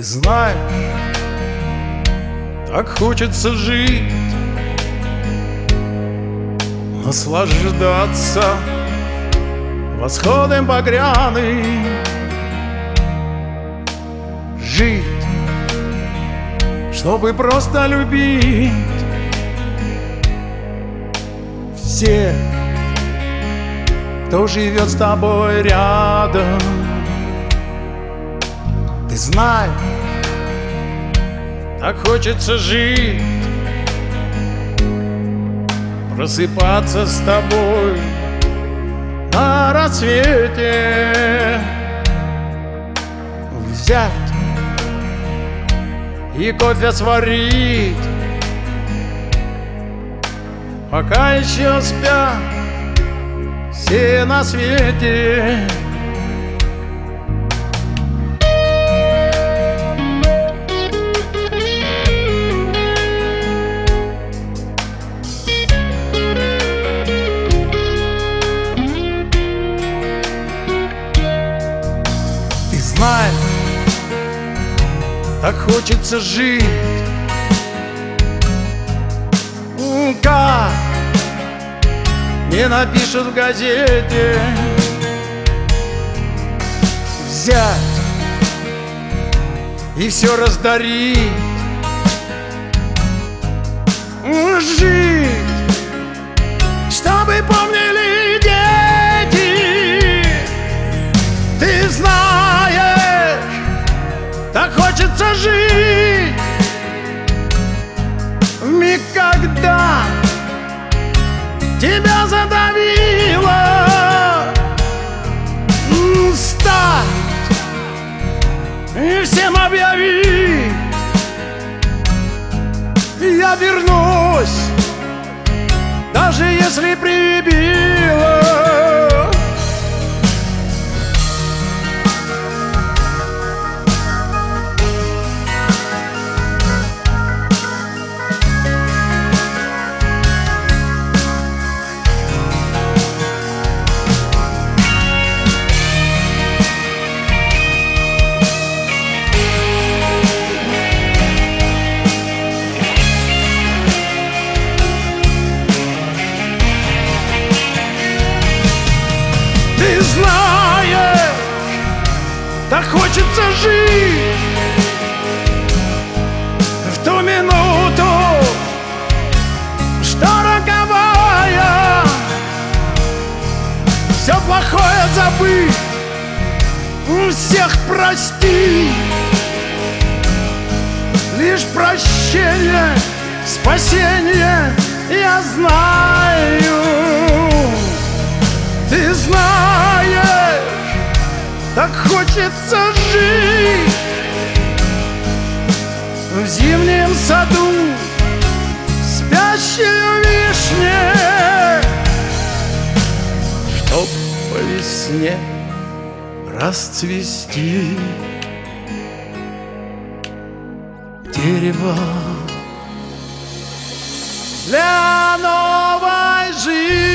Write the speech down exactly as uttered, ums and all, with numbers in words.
знаешь, так хочется жить, наслаждаться восходом багряным, жить, чтобы просто любить всех, кто живет с тобой рядом. Ты знаешь, так хочется жить, просыпаться с тобой на рассвете, взять и кофе сварить, пока еще спят все на свете. Ты знаешь, так хочется жить, как не напишут в газете, взять и все раздарить, жить, чтобы помнили дети. Ты знаешь, так хочется жить в миг, когда тебя задавило, встать и всем объявить: я вернусь, даже если прибило. Ты знаешь, так хочется жить в ту минуту, что роковая, все плохое забыть, всех простить. Лишь прощение, спасение я знаю. Ты знаешь, так хочется жить в зимнем саду спящей вишни, чтоб по весне расцвести дерево для новой жизни.